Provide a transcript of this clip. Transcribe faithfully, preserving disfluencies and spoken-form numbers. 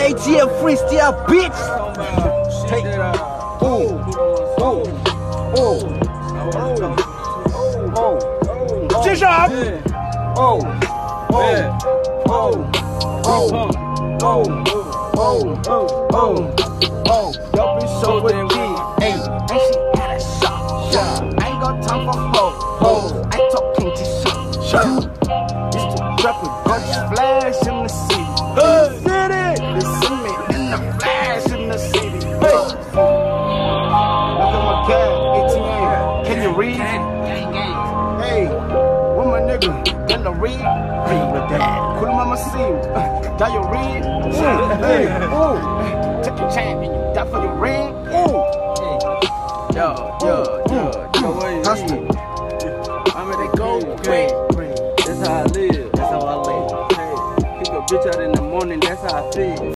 A T L freestyle, bitch. Take ooh, ooh, ooh, ooh. Just up. Oh, oh, oh, oh, oh, oh, oh, oh. Y'all be so with me, hey. And she at a shop, shop. I ain't got time for hoes, hoes. I ain't talking to shop, shop. Used to rap with gorgeous flash in the city. Hey, city. They see me in the flash in the city. Hey, look at my cat, A T M. Can you read? Hey, with my nigga, can I read? Read with that. Cool mama seemed. Do you read? Hey, ooh. Take a chance and you die for your ring. Ooh. Yo, yo, yo, yo, hustling. I'm ready to go quick. That's how I live. That's how I live. Hey, kick a bitch out in the morning. That's how I feel.